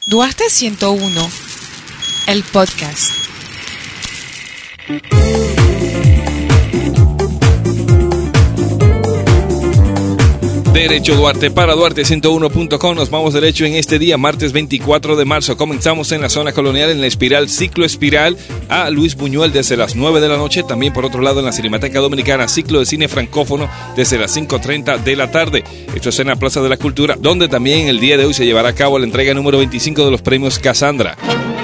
Duarte 101, el podcast. Derecho Duarte para Duarte101.com. Nos vamos derecho en este día, martes 24 de marzo. Comenzamos en la zona colonial, en la Espiral, Ciclo Espiral, a Luis Buñuel desde las 9 de la noche. También por otro lado en la Cinemateca Dominicana, ciclo de cine francófono desde las 5:30 de la tarde. Esto es en la Plaza de la Cultura, donde también el día de hoy se llevará a cabo la entrega número 25 de los premios Casandra.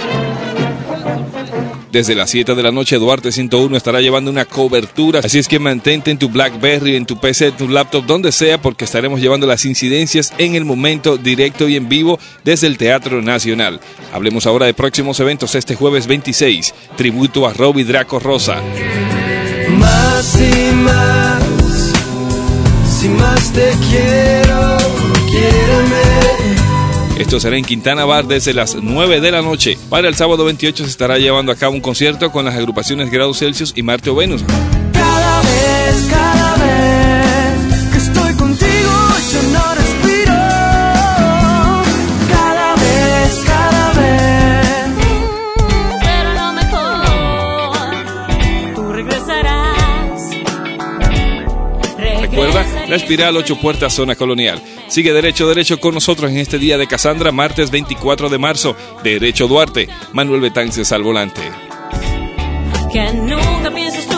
Desde las 7 de la noche, Duarte 101 estará llevando una cobertura. Así es que mantente en tu BlackBerry, en tu PC, en tu laptop, donde sea, porque estaremos llevando las incidencias en el momento, directo y en vivo desde el Teatro Nacional. Hablemos ahora de próximos eventos. Este jueves 26, tributo a Robbie Draco Rosa. Más y más, si más te quiero, quiéreme. Esto será en Quintana Bar desde las 9 de la noche. Para el sábado 28 se estará llevando a cabo un concierto con las agrupaciones Grado Celsius y Marte o Venus. Cada vez que estoy contigo yo no respiro. Cada vez. Pero a lo mejor tú regresarás. Recuerda, la Espiral, 8 puertas, zona colonial. Sigue derecho con nosotros en este día de Casandra, martes 24 de marzo. Derecho Duarte, Manuel Betances al volante. Que nunca pienses tú